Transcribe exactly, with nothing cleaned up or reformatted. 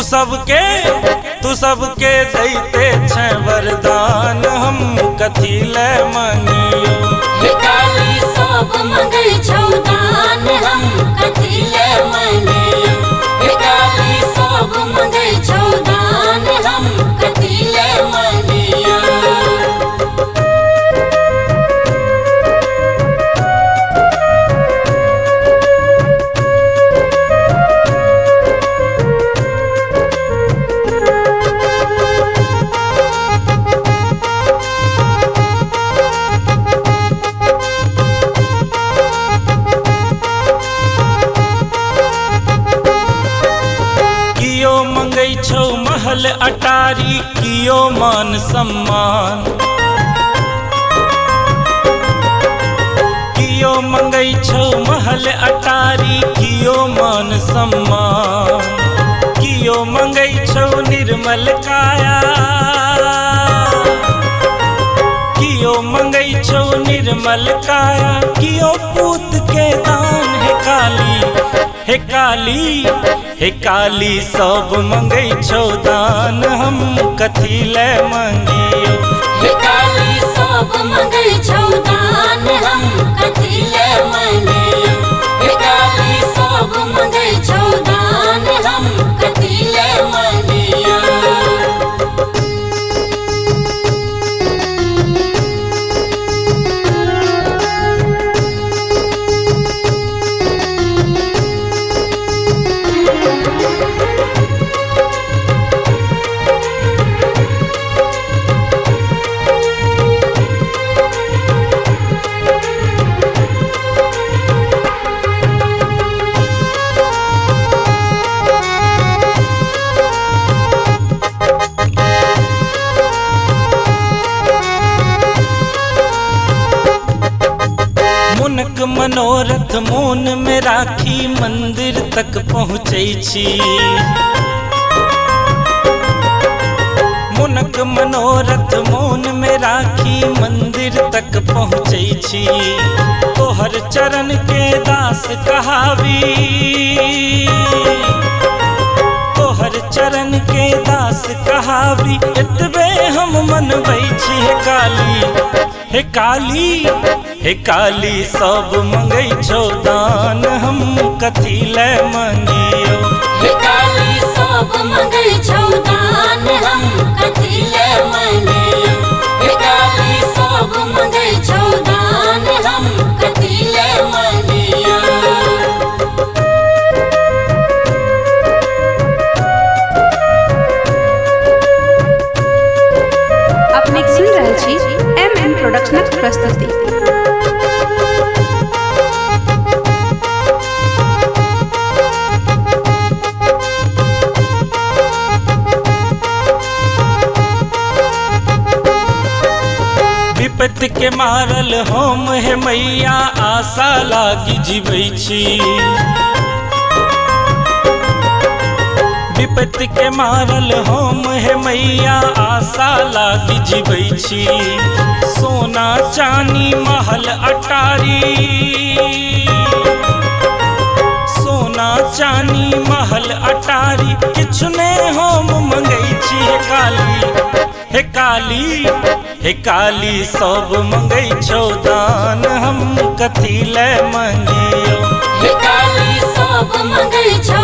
सबके तू सबके दैते छै वरदान हम कथी ले मांगियो। हे काली सब मंगै छौ दान हम कथी ले मांगियो। हे काली सब मंगै छौ दान हम कथी ले मांगियो। कियो मंगै छौ महल अटारी कियो मान सम्मान। कियो मंगै छौ महल अटारी कियो मान सम्मान। कियो मंगै छौ निर्मल काया कियो मंगै छौ निर्मल काया कियो पूत के दान। हे काली हे काली हे काली सब मंगै छौ दान हम कथी ले मांगियो। हे काली सब मंगै छौ दान हम कथी ले मांगियो। हे काली सब मंगै छौ दान हम कथी ले मांगियो। मुनक मनोरथ मोन में राखी मंदिर तक पहुँचै छी। मुनक मनोरथ मोन में राखी मंदिर तक पहुँचै छी। तोहर चरण के दास कहावी तोहर चरण के दास कहावी एतबे हम मनबै छी। हे काली हे काली हे काली सब मंगै छौ दान हम कथी ले मांगियो। हे काली सब मंगै छौ दान हम कथी ले मांगियो। हे काली सब मंगै छौ दान हम कथी ले मांगियो। अपने सुन रहल छी एम एम प्रोडक्शनक प्रस्तुति। विपत्ति के मारल हम हे मैया आशा लागी जीवै छी। विपत्ति के मारल हम हे मैया आशा लागी जीवै छी। सोना चानी महल अटारी सोना चानी महल अटारी किछु ने हम मंगै छी। हे काली हे काली हे काली सब मंगै छौ दान हम कथी ले मांगियो। हे काली सब मंगै छौ